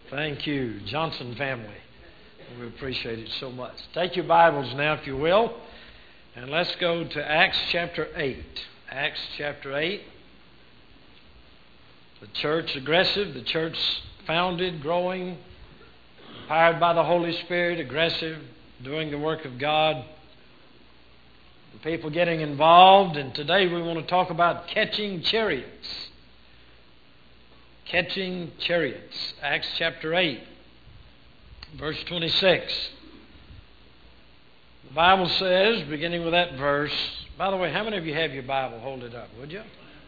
Thank you, Johnson family. We appreciate it so much. Take your Bibles now, if you will, and let's go to Acts chapter 8. Acts chapter 8. The church aggressive, the church founded, growing, empowered by the Holy Spirit, aggressive, doing the work of God. The people getting involved, and today we want to talk about catching chariots. Catching chariots. Acts chapter 8, verse 26. The Bible says, beginning with that verse, by the way, how many of you have your Bible? Hold it up, would you?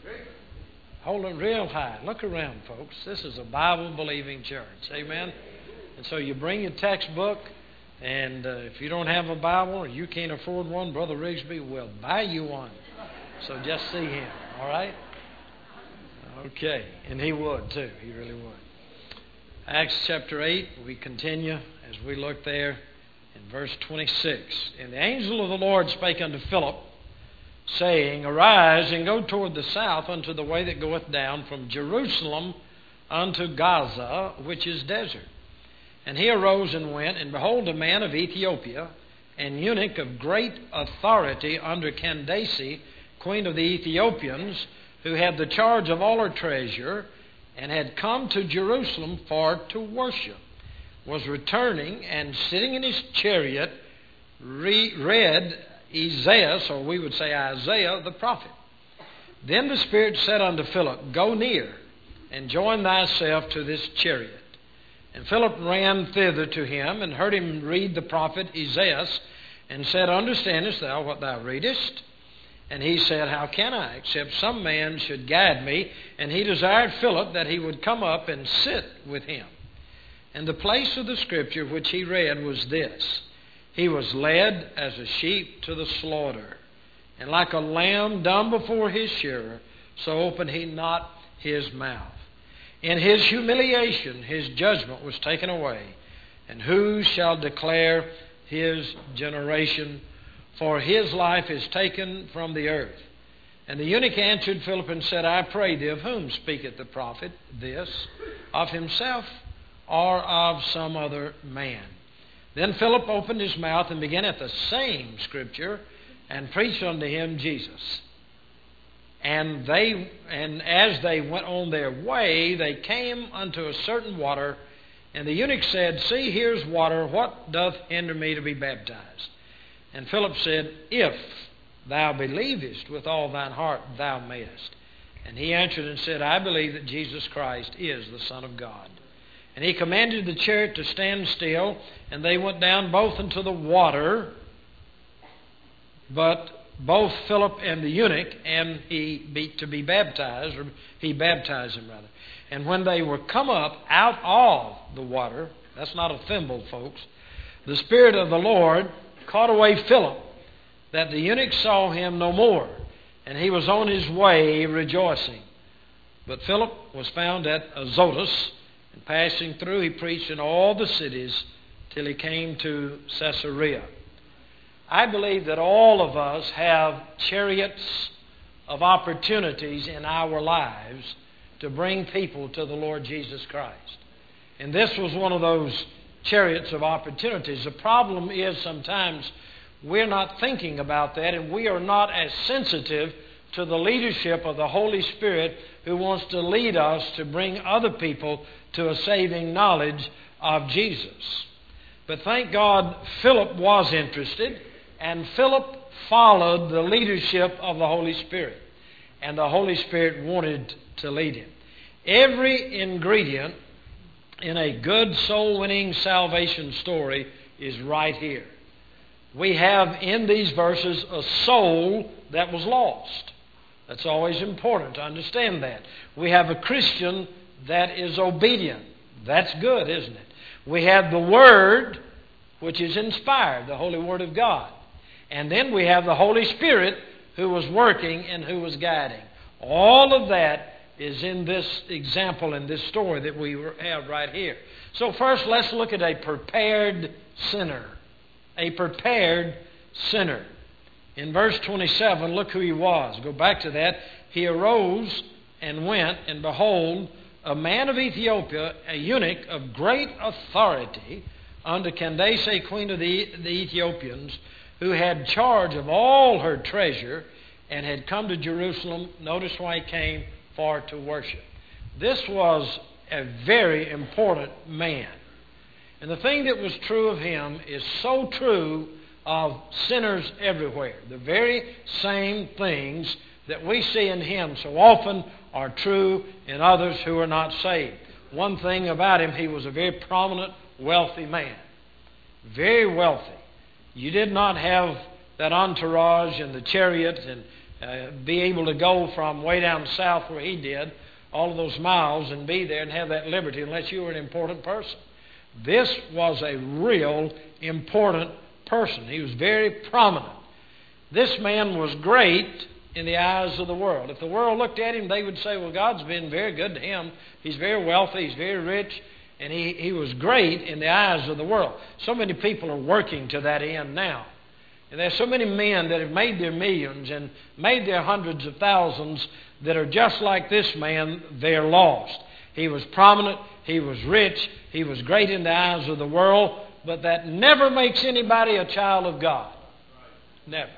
Hold it real high. Look around, folks. This is a Bible-believing church. Amen? And so you bring your textbook, and if you don't have a Bible or you can't afford one, Brother Rigsby will buy you one. So just see him, all right? Okay, and he would too. He really would. Acts chapter 8, we continue as we look there in verse 26. And the angel of the Lord spake unto Philip, saying, Arise and go toward the south unto the way that goeth down from Jerusalem unto Gaza, which is desert. And he arose and went, and behold, a man of Ethiopia, an eunuch of great authority under Candace, queen of the Ethiopians, who had the charge of all her treasure, and had come to Jerusalem for to worship, was returning, and sitting in his chariot, read Isaiah, or we would say Isaiah the prophet. Then the Spirit said unto Philip, Go near, and join thyself to this chariot. And Philip ran thither to him, and heard him read the prophet Isaiah, and said, Understandest thou what thou readest? And he said, How can I, except some man should guide me? And he desired Philip that he would come up and sit with him. And the place of the scripture which he read was this: He was led as a sheep to the slaughter, and like a lamb dumb before his shearer, so opened he not his mouth. In his humiliation his judgment was taken away. And who shall declare his generation? For his life is taken from the earth. And the eunuch answered Philip and said, I pray thee, of whom speaketh the prophet this? Of himself or of some other man? Then Philip opened his mouth and began at the same scripture, and preached unto him Jesus. And as they went on their way, they came unto a certain water, and the eunuch said, See, here's water. What doth hinder me to be baptized? And Philip said, If thou believest with all thine heart, thou mayest. And he answered and said, I believe that Jesus Christ is the Son of God. And he commanded the chariot to stand still, and they went down both into the water, but both Philip and the eunuch, and he baptized him rather. And when they were come up out of the water, that's not a thimble, folks, the Spirit of the Lord caught away Philip, that the eunuch saw him no more, and he was on his way rejoicing. But Philip was found at Azotus, and passing through he preached in all the cities till he came to Caesarea. I believe that all of us have chariots of opportunities in our lives to bring people to the Lord Jesus Christ. And this was one of those chariots of opportunities. The problem is sometimes we're not thinking about that, and we are not as sensitive to the leadership of the Holy Spirit, who wants to lead us to bring other people to a saving knowledge of Jesus. But thank God Philip was interested, and Philip followed the leadership of the Holy Spirit, and the Holy Spirit wanted to lead him. Every ingredient in a good soul-winning salvation story is right here. We have in these verses a soul that was lost. That's always important to understand that. We have a Christian that is obedient. That's good, isn't it? We have the Word, which is inspired, the Holy Word of God. And then we have the Holy Spirit who was working and who was guiding. All of that is in this example, in this story that we have right here. So first, let's look at a prepared sinner. A prepared sinner. In verse 27, look who he was. Go back to that. He arose and went, and behold, a man of Ethiopia, a eunuch of great authority under Candace, queen of the Ethiopians, who had charge of all her treasure and had come to Jerusalem. Notice why he came: for to worship. This was a very important man. And the thing that was true of him is so true of sinners everywhere. The very same things that we see in him so often are true in others who are not saved. One thing about him, he was a very prominent, wealthy man. Very wealthy. You did not have that entourage and the chariot and be able to go from way down south where he did, all of those miles, and be there and have that liberty unless you were an important person. This was a real important person. He was very prominent. This man was great in the eyes of the world. If the world looked at him, they would say, well, God's been very good to him. He's very wealthy, he's very rich, and he was great in the eyes of the world. So many people are working to that end now. And there's so many men that have made their millions and made their hundreds of thousands that are just like this man. They're lost. He was prominent, he was rich, he was great in the eyes of the world, but that never makes anybody a child of God. Never.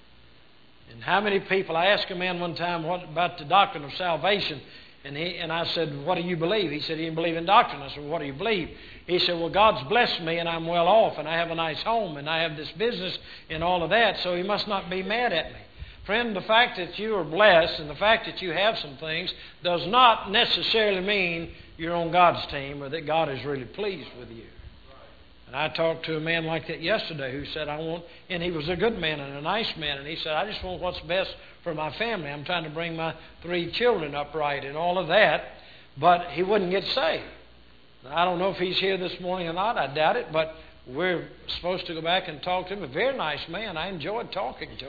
And how many people, I asked a man one time what about the doctrine of salvation, and I said, what do you believe? He said he didn't believe in doctrine. I said, well, what do you believe? He said, well, God's blessed me and I'm well off and I have a nice home and I have this business and all of that, so he must not be mad at me. Friend, the fact that you are blessed and the fact that you have some things does not necessarily mean you're on God's team or that God is really pleased with you. And I talked to a man like that yesterday who said, and he was a good man and a nice man, and he said, I just want what's best for my family. I'm trying to bring my 3 children up right and all of that, but he wouldn't get saved. Now, I don't know if he's here this morning or not. I doubt it, but we're supposed to go back and talk to him. A very nice man. I enjoyed talking to him.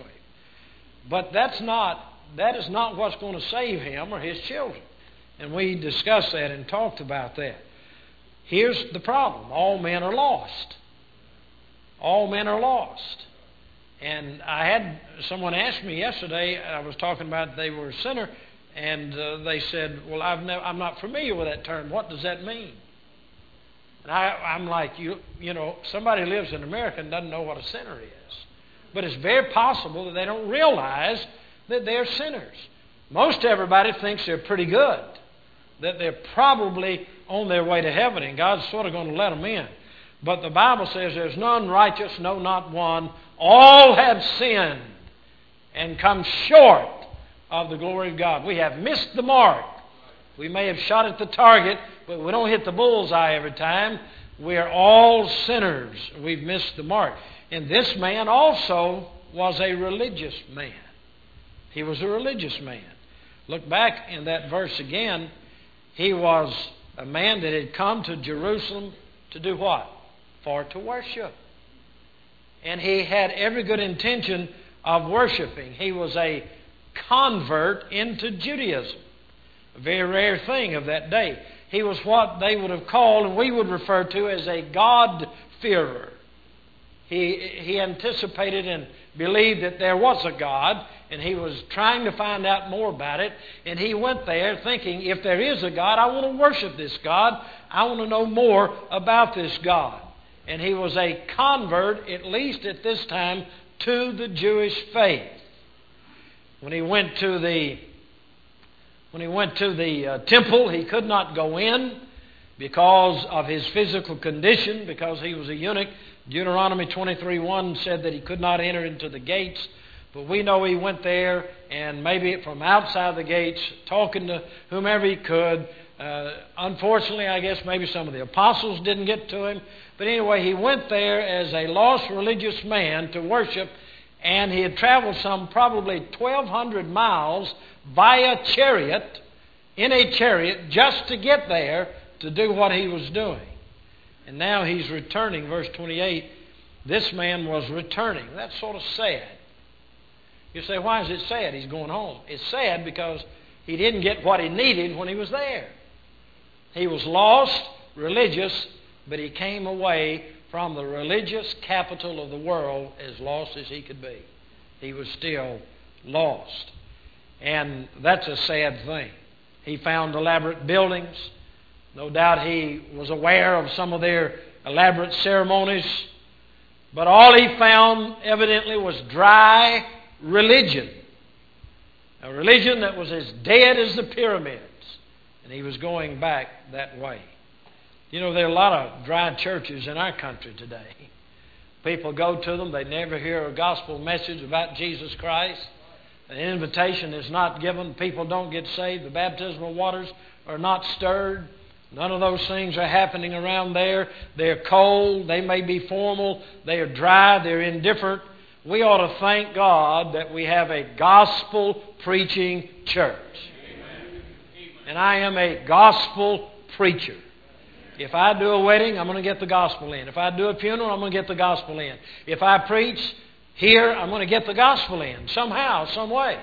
But that is not what's going to save him or his children. And we discussed that and talked about that. Here's the problem. All men are lost. All men are lost. And I had someone ask me yesterday, I was talking about they were a sinner, and they said, well, I'm not familiar with that term. What does that mean? And I'm like, you know, somebody lives in America and doesn't know what a sinner is. But it's very possible that they don't realize that they're sinners. Most everybody thinks they're pretty good, that they're probably on their way to heaven, and God's sort of going to let them in. But the Bible says there's none righteous, no, not one. All have sinned and come short of the glory of God. We have missed the mark. We may have shot at the target, but we don't hit the bullseye every time. We are all sinners. We've missed the mark. And this man also was a religious man. He was a religious man. Look back in that verse again. He was a man that had come to Jerusalem to do what? For to worship. And he had every good intention of worshiping. He was a convert into Judaism. A very rare thing of that day. He was what they would have called, and we would refer to as a God-fearer. He anticipated and believed that there was a God, and he was trying to find out more about it. And he went there thinking, if there is a God, I want to worship this God. I want to know more about this God. And he was a convert, at least at this time, to the Jewish faith. When he went to the temple, he could not go in because of his physical condition, because he was a eunuch. Deuteronomy 23:1 said that he could not enter into the gates. But we know he went there, and maybe from outside the gates, talking to whomever he could. Unfortunately, I guess maybe some of the apostles didn't get to him. But anyway, he went there as a lost religious man to worship, and he had traveled some probably 1,200 miles via chariot, in a chariot, just to get there to do what he was doing. And now he's returning, verse 28. This man was returning. That's sort of sad. You say, why is it sad? He's going home. It's sad because he didn't get what he needed when he was there. He was lost, religious, but he came away from the religious capital of the world as lost as he could be. He was still lost. And that's a sad thing. He found elaborate buildings. No doubt he was aware of some of their elaborate ceremonies. But all he found evidently was dry religion. A religion that was as dead as the pyramids. And he was going back that way. You know, there are a lot of dry churches in our country today. People go to them, they never hear a gospel message about Jesus Christ. An invitation is not given. People don't get saved. The baptismal waters are not stirred. None of those things are happening around there. They're cold. They may be formal. They are dry. They're indifferent. We ought to thank God that we have a gospel-preaching church. Amen. And I am a gospel preacher. If I do a wedding, I'm going to get the gospel in. If I do a funeral, I'm going to get the gospel in. If I preach here, I'm going to get the gospel in somehow, some way.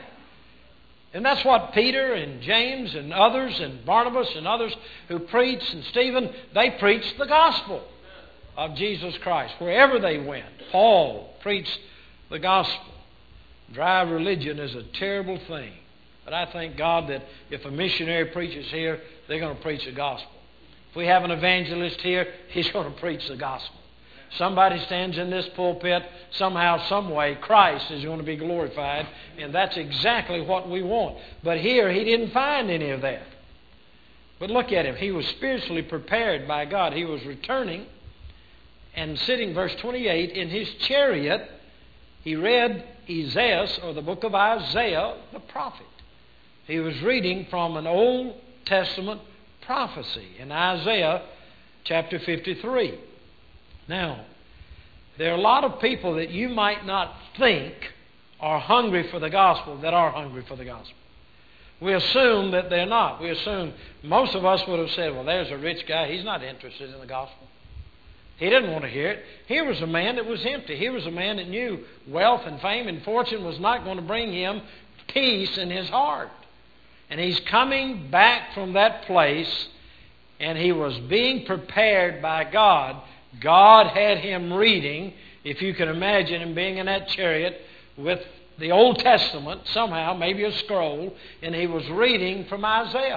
And that's what Peter and James and others and Barnabas and others who preached, and Stephen, they preached the gospel of Jesus Christ wherever they went. Paul preached the gospel. Dry religion is a terrible thing. But I thank God that if a missionary preaches here, they're going to preach the gospel. If we have an evangelist here, he's going to preach the gospel. Somebody stands in this pulpit, somehow, some way, Christ is going to be glorified, and that's exactly what we want. But here, he didn't find any of that. But look at him. He was spiritually prepared by God. He was returning and sitting, verse 28, in his chariot. He read Isaiah, or the book of Isaiah, the prophet. He was reading from an Old Testament prophecy in Isaiah chapter 53. Now, there are a lot of people that you might not think are hungry for the gospel that are hungry for the gospel. We assume that they're not. We assume most of us would have said, well, there's a rich guy. He's not interested in the gospel. He didn't want to hear it. Here was a man that was empty. Here was a man that knew wealth and fame and fortune was not going to bring him peace in his heart. And he's coming back from that place, and he was being prepared by God. God had him reading, if you can imagine him being in that chariot with the Old Testament, somehow, maybe a scroll, and he was reading from Isaiah.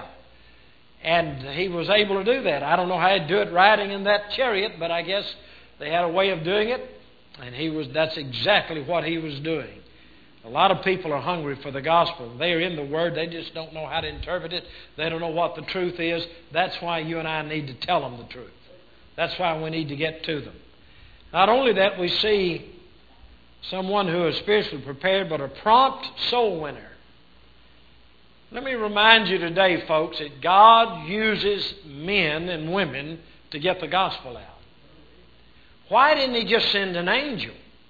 And he was able to do that. I don't know how he'd do it riding in that chariot, but I guess they had a way of doing it, and that's exactly what he was doing. A lot of people are hungry for the gospel. They are in the Word. They just don't know how to interpret it. They don't know what the truth is. That's why you and I need to tell them the truth. That's why we need to get to them. Not only that, we see someone who is spiritually prepared, but a prompt soul winner. Let me remind you today, folks, that God uses men and women to get the gospel out. Why didn't He just send an angel?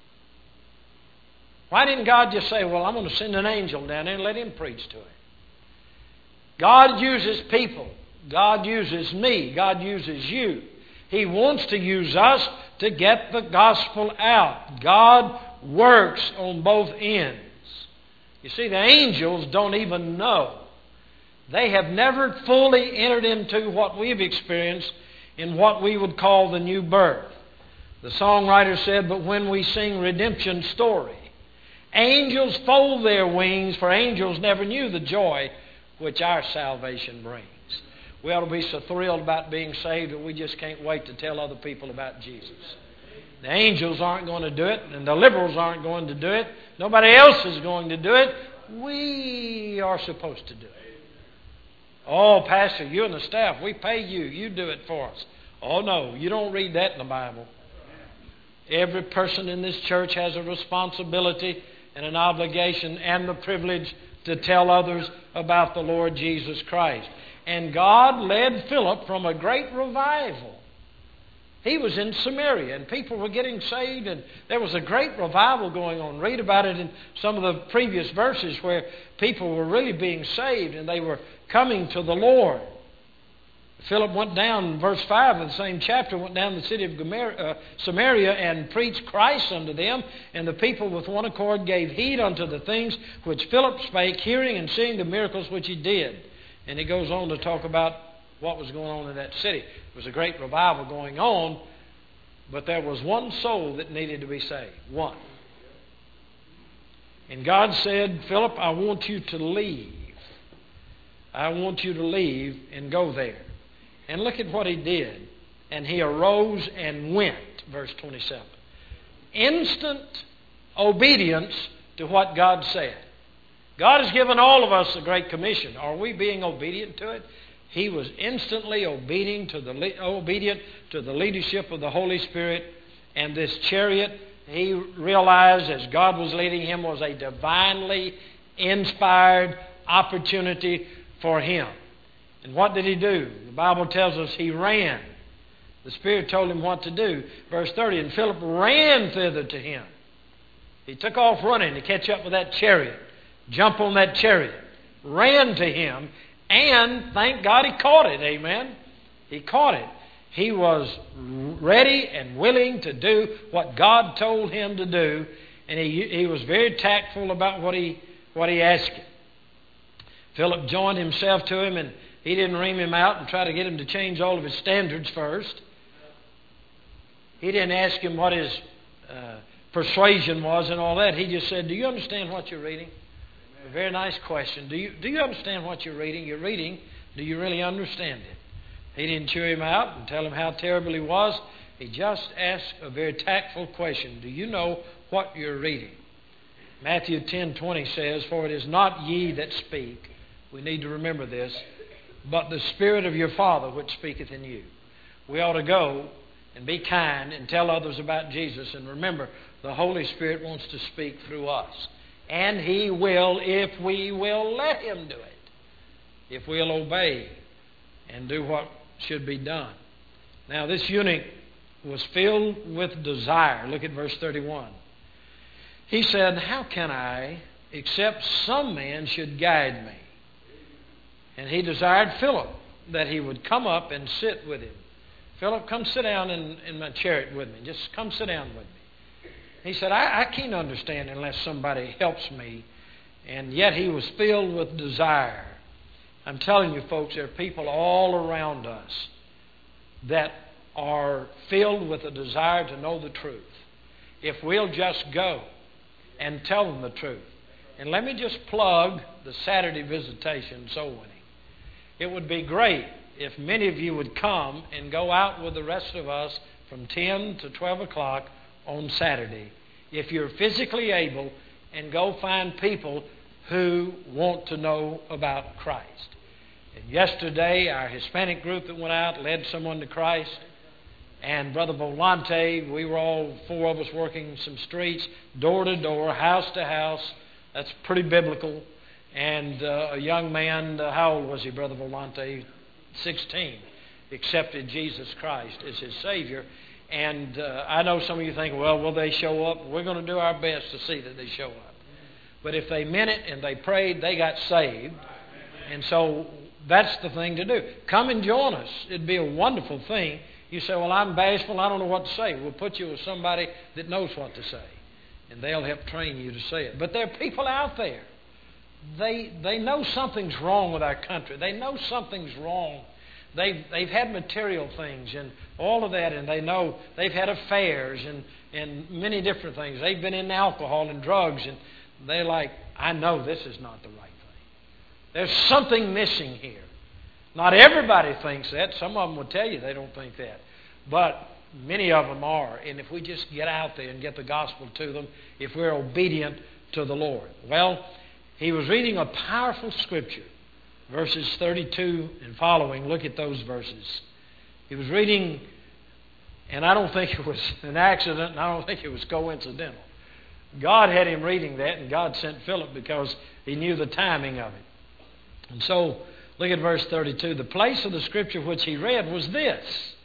Why didn't God just say, well, I'm going to send an angel down there and let him preach to him? God uses people. God uses me. God uses you. He wants to use us to get the gospel out. God works on both ends. You see, the angels don't even know. They have never fully entered into what we've experienced in what we would call the new birth. The songwriter said, but when we sing redemption's story, angels fold their wings, for angels never knew the joy which our salvation brings. We ought to be so thrilled about being saved that we just can't wait to tell other people about Jesus. The angels aren't going to do it, and the liberals aren't going to do it. Nobody else is going to do it. We are supposed to do it. Oh, Pastor, you and the staff, we pay you. You do it for us. Oh, no, you don't read that in the Bible. Every person in this church has a responsibility and an obligation and the privilege to tell others about the Lord Jesus Christ. And God led Philip from a great revival. He was in Samaria, and people were getting saved, and there was a great revival going on. Read about it in some of the previous verses where people were really being saved, and they were coming to the Lord. Philip went down, in verse 5 of the same chapter, went down to the city of Samaria and preached Christ unto them. And the people with one accord gave heed unto the things which Philip spake, hearing and seeing the miracles which he did. And he goes on to talk about what was going on in that city. There was a great revival going on, but there was one soul that needed to be saved. One. And God said, Philip, I want you to leave. I want you to leave and go there. And look at what he did. And he arose and went, verse 27. Instant obedience to what God said. God has given all of us the Great Commission. Are we being obedient to it? He was instantly obedient to the leadership of the Holy Spirit. And this chariot, he realized as God was leading him, was a divinely inspired opportunity for him. And what did he do? The Bible tells us he ran. The Spirit told him what to do. Verse 30, and Philip ran thither to him. He took off running to catch up with that chariot, jump on that chariot, ran to him, and thank God he caught it. Amen. He caught it. He was ready and willing to do what God told him to do, and he was very tactful about what he asked him. Philip joined himself to him, and he didn't ream him out and try to get him to change all of his standards first. He didn't ask him what his persuasion was and all that. He just said, do you understand what you're reading? A very nice question. Do you understand what you're reading? You're reading. Do you really understand it? He didn't chew him out and tell him how terrible he was. He just asked a very tactful question. Do you know what you're reading? Matthew 10:20 says, for it is not ye that speak. We need to remember this. But the Spirit of your Father which speaketh in you. We ought to go and be kind and tell others about Jesus. And remember, the Holy Spirit wants to speak through us. And He will if we will let Him do it. If we'll obey and do what should be done. Now this eunuch was filled with desire. Look at verse 31. He said, how can I, except some man should guide me? And he desired Philip that he would come up and sit with him. Philip, come sit down in my chariot with me. Just come sit down with me. He said, I can't understand unless somebody helps me. And yet he was filled with desire. I'm telling you, folks, there are people all around us that are filled with a desire to know the truth. If we'll just go and tell them the truth. And let me just plug the Saturday visitation soul winning. It would be great if many of you would come and go out with the rest of us from 10 to 12 o'clock on Saturday. If you're physically able, and go find people who want to know about Christ. And yesterday, our Hispanic group that went out led someone to Christ. And Brother Volante, we were all four of us working some streets, door to door, house to house. That's pretty biblical. And a young man, how old was he, Brother Volante? 16. Accepted Jesus Christ as his Savior. And I know some of you think, well, will they show up? We're going to do our best to see that they show up. But if they meant it and they prayed, they got saved. And so that's the thing to do. Come and join us. It'd be a wonderful thing. You say, well, I'm bashful. I don't know what to say. We'll put you with somebody that knows what to say. And they'll help train you to say it. But there are people out there. They know something's wrong with our country. They know something's wrong. They've had material things and all of that, and they know they've had affairs and many different things. They've been in alcohol and drugs, and they're like, I know this is not the right thing. There's something missing here. Not everybody thinks that. Some of them will tell you they don't think that. But many of them are. And if we just get out there and get the gospel to them, if we're obedient to the Lord. Well, he was reading a powerful scripture. Verses 32 and following. Look at those verses. He was reading, and I don't think it was an accident, and I don't think it was coincidental. God had him reading that, and God sent Philip because he knew the timing of it. And so, look at verse 32. The place of the scripture which he read was this.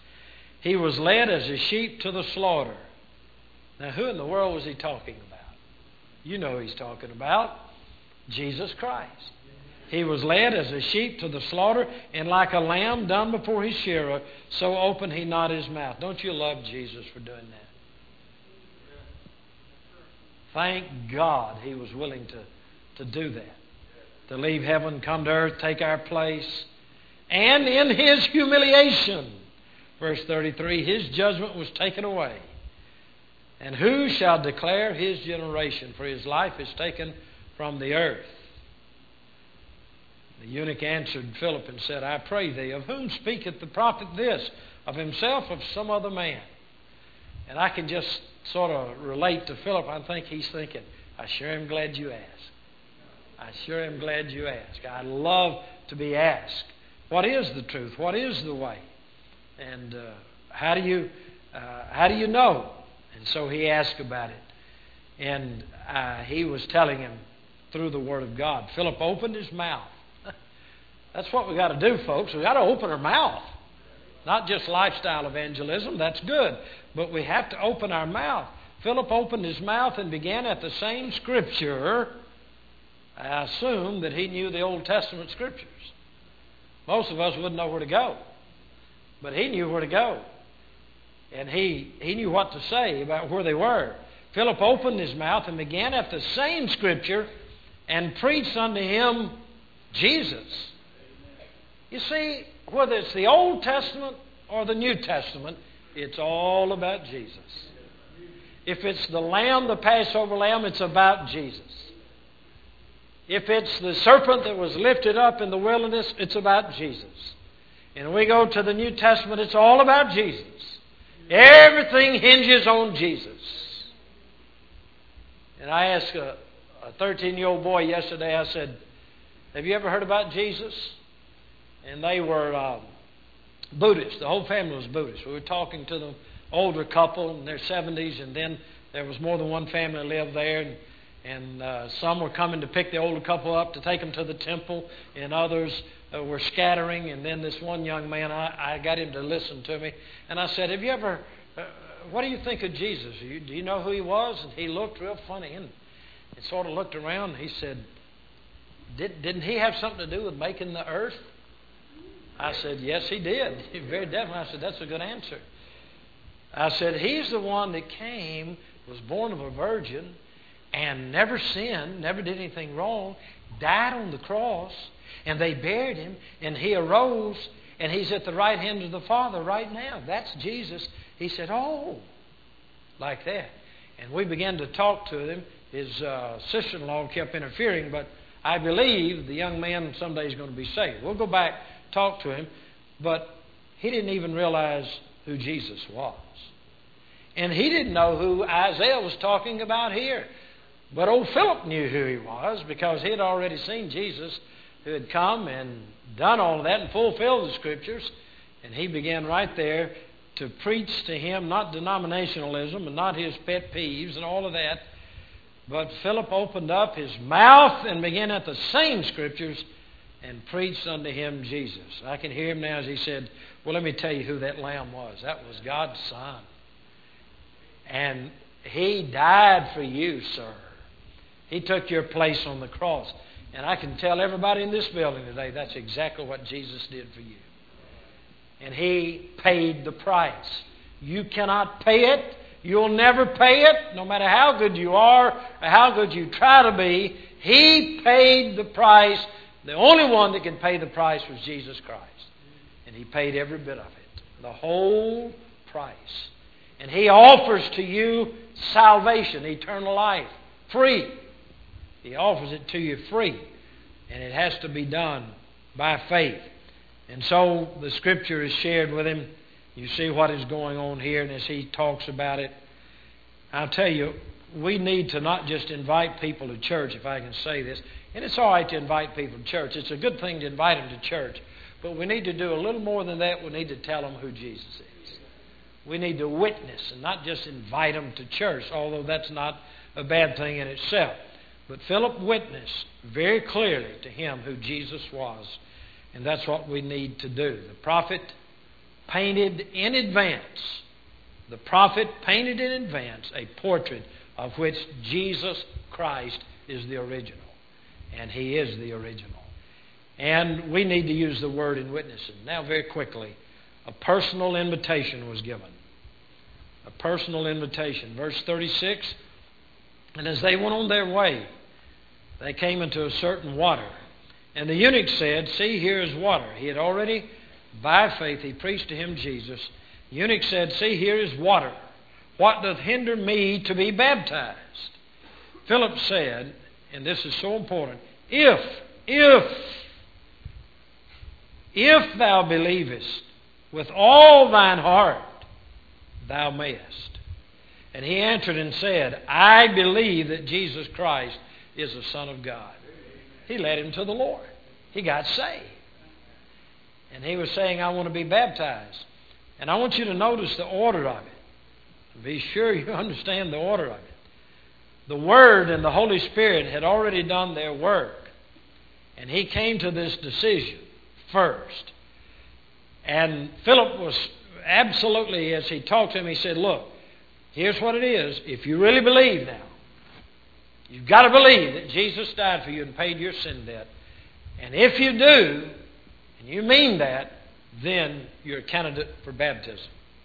He was led as a sheep to the slaughter. Now, who in the world was he talking about? You know who he's talking about. Jesus Christ. He was led as a sheep to the slaughter, and like a lamb dumb before his shearer, so opened he not his mouth. Don't you love Jesus for doing that? Thank God he was willing to do that. To leave heaven, come to earth, take our place. And in his humiliation, verse 33, his judgment was taken away. And who shall declare his generation? For his life is taken from the earth. The eunuch answered Philip and said, I pray thee, of whom speaketh the prophet this? Of himself or of some other man? And I can just sort of relate to Philip. I think he's thinking, I sure am glad you asked. I sure am glad you asked. I love to be asked, what is the truth? What is the way? And how do you know? And so he asked about it. And he was telling him through the Word of God. Philip opened his mouth. That's what we got to do, folks. We got to open our mouth. Not just lifestyle evangelism, that's good. But we have to open our mouth. Philip opened his mouth and began at the same scripture. I assume that he knew the Old Testament scriptures. Most of us wouldn't know where to go. But he knew where to go. And he knew what to say about where they were. Philip opened his mouth and began at the same scripture and preached unto him Jesus. You see, whether it's the Old Testament or the New Testament, it's all about Jesus. If it's the lamb, the Passover lamb, it's about Jesus. If it's the serpent that was lifted up in the wilderness, it's about Jesus. And we go to the New Testament, it's all about Jesus. Everything hinges on Jesus. And I asked a 13-year-old boy yesterday, I said, have you ever heard about Jesus? And they were Buddhists. The whole family was Buddhist. We were talking to the older couple in their 70s, and then there was more than one family lived there, and some were coming to pick the older couple up to take them to the temple, and others were scattering. And then this one young man, I got him to listen to me, and I said, have you ever, what do you think of Jesus? Do you know who he was? And he looked real funny and sort of looked around, and he said, didn't he have something to do with making the earth? I said, yes, he did. Very definitely. I said, that's a good answer. I said, he's the one that came, was born of a virgin, and never sinned, never did anything wrong, died on the cross, and they buried him, and he arose, and he's at the right hand of the Father right now. That's Jesus. He said, oh, like that. And we began to talk to him. His sister-in-law kept interfering, but I believe the young man someday is going to be saved. We'll go back, talk to him, but he didn't even realize who Jesus was. And he didn't know who Isaiah was talking about here. But old Philip knew who he was, because he had already seen Jesus, who had come and done all of that and fulfilled the Scriptures. And he began right there to preach to him, not denominationalism and not his pet peeves and all of that. But Philip opened up his mouth and began at the same Scriptures and preached unto him Jesus. I can hear him now as he said, well, let me tell you who that lamb was. That was God's Son. And he died for you, sir. He took your place on the cross. And I can tell everybody in this building today, that's exactly what Jesus did for you. And he paid the price. You cannot pay it. You'll never pay it, no matter how good you are or how good you try to be. He paid the price. The only one that can pay the price was Jesus Christ. And he paid every bit of it, the whole price. And he offers to you salvation, eternal life, free. He offers it to you free. And it has to be done by faith. And so the Scripture is shared with him. You see what is going on here, and as he talks about it, I'll tell you, we need to not just invite people to church, if I can say this. And it's all right to invite people to church. It's a good thing to invite them to church. But we need to do a little more than that. We need to tell them who Jesus is. We need to witness and not just invite them to church, although that's not a bad thing in itself. But Philip witnessed very clearly to him who Jesus was. And that's what we need to do. The prophet painted in advance. The prophet painted in advance a portrait of which Jesus Christ is the original. And he is the original. And we need to use the word in witnessing. Now, very quickly, a personal invitation was given. A personal invitation. Verse 36, and as they went on their way, they came into a certain water. And the eunuch said, see, here is water. He had already, by faith, he preached to him Jesus. The eunuch said, see, here is water. What doth hinder me to be baptized? Philip said, and this is so important, if if thou believest with all thine heart, thou mayest. And he answered and said, I believe that Jesus Christ is the Son of God. He led him to the Lord. He got saved. And he was saying, I want to be baptized. And I want you to notice the order of it. Be sure you understand the order of it. The Word and the Holy Spirit had already done their work. And he came to this decision first. And Philip was absolutely, as he talked to him, he said, look, here's what it is. If you really believe now, you've got to believe that Jesus died for you and paid your sin debt. And if you do, and you mean that, then you're a candidate for baptism.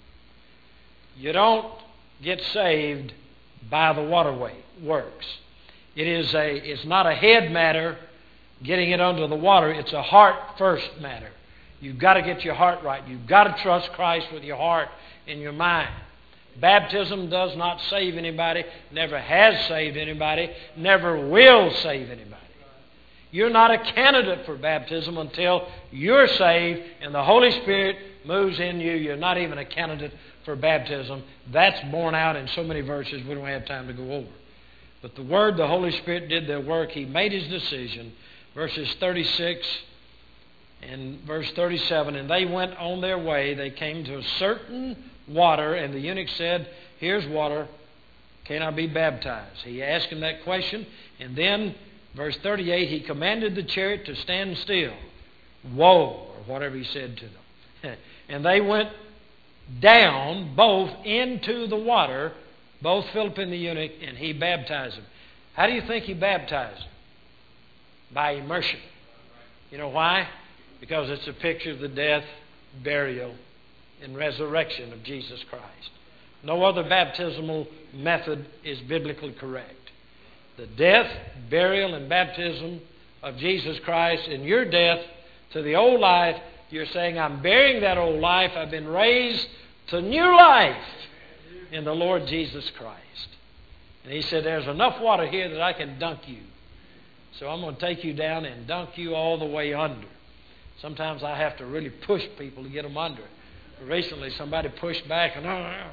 You don't get saved by the waterway works. It's not a head matter, getting it under the water. It's a heart first matter. You've got to get your heart right. You've got to trust Christ with your heart and your mind. Baptism does not save anybody, never has saved anybody, never will save anybody. You're not a candidate for baptism until you're saved and the Holy Spirit moves in you. You're not even a candidate for baptism. That's borne out in so many verses we don't have time to go over. But the Word, the Holy Spirit did their work. He made His decision. Verses 36 and verse 37, and they went on their way. They came to a certain water, and the eunuch said, here's water. Can I be baptized? He asked him that question, and then verse 38, he commanded the chariot to stand still. Whoa, or whatever he said to them. And they went down both into the water, both Philip and the eunuch, and he baptized them. How do you think he baptized them? By immersion. You know why? Because it's a picture of the death, burial, and resurrection of Jesus Christ. No other baptismal method is biblically correct. The death, burial, and baptism of Jesus Christ, and your death to the old life, you're saying, I'm burying that old life. I've been raised to new life in the Lord Jesus Christ. And he said, there's enough water here that I can dunk you. So I'm going to take you down and dunk you all the way under. Sometimes I have to really push people to get them under. Recently, somebody pushed back, and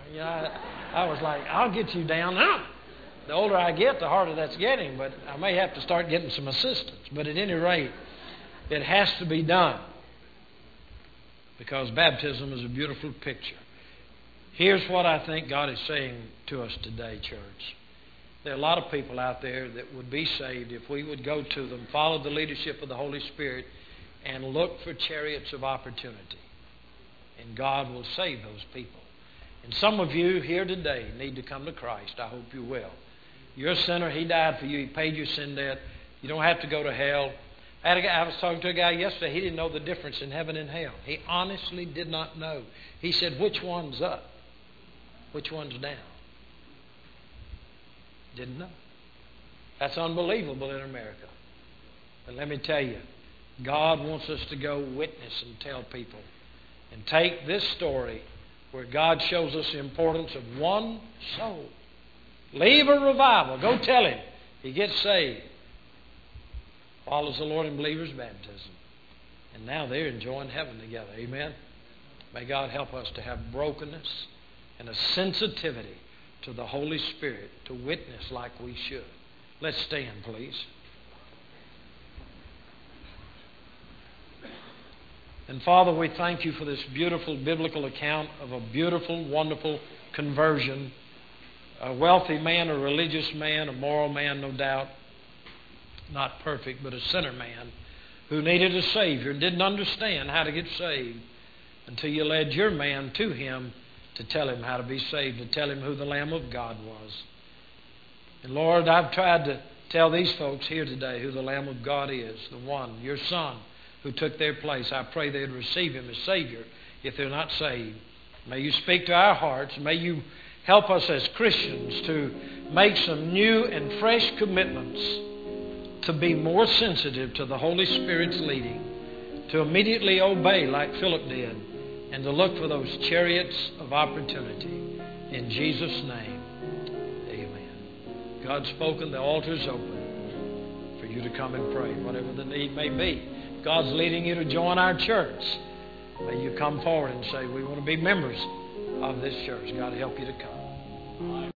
I was like, I'll get you down. The older I get, the harder that's getting, but I may have to start getting some assistance. But at any rate, it has to be done because baptism is a beautiful picture. Here's what I think God is saying to us today, church. There are a lot of people out there that would be saved if we would go to them, follow the leadership of the Holy Spirit, and look for chariots of opportunity. And God will save those people. And some of you here today need to come to Christ. I hope you will. You're a sinner. He died for you. He paid your sin debt. You don't have to go to hell. I was talking to a guy yesterday. He didn't know the difference in heaven and hell. He honestly did not know. He said, which one's up? Which one's down? Didn't know. That's unbelievable in America. But let me tell you, God wants us to go witness and tell people. And take this story where God shows us the importance of one soul. Leave a revival. Go tell him. He gets saved. Follows the Lord in believer's baptism. And now they're enjoying heaven together. Amen. May God help us to have brokenness and a sensitivity to the Holy Spirit to witness like we should. Let's stand, please. And Father, we thank you for this beautiful biblical account of a beautiful, wonderful conversion. A wealthy man, a religious man, a moral man, no doubt. Not perfect, but a sinner man who needed a Savior and didn't understand how to get saved until you led your man to him to tell him how to be saved, to tell him who the Lamb of God was. And Lord, I've tried to tell these folks here today who the Lamb of God is, the one, your Son, who took their place. I pray they'd receive him as Savior if they're not saved. May you speak to our hearts. May you help us as Christians to make some new and fresh commitments to be more sensitive to the Holy Spirit's leading, to immediately obey like Philip did, and to look for those chariots of opportunity. In Jesus' name, amen. God's spoken, the altar's open for you to come and pray, whatever the need may be. God's leading you to join our church, may you come forward and say, we want to be members of this church. God help you to come.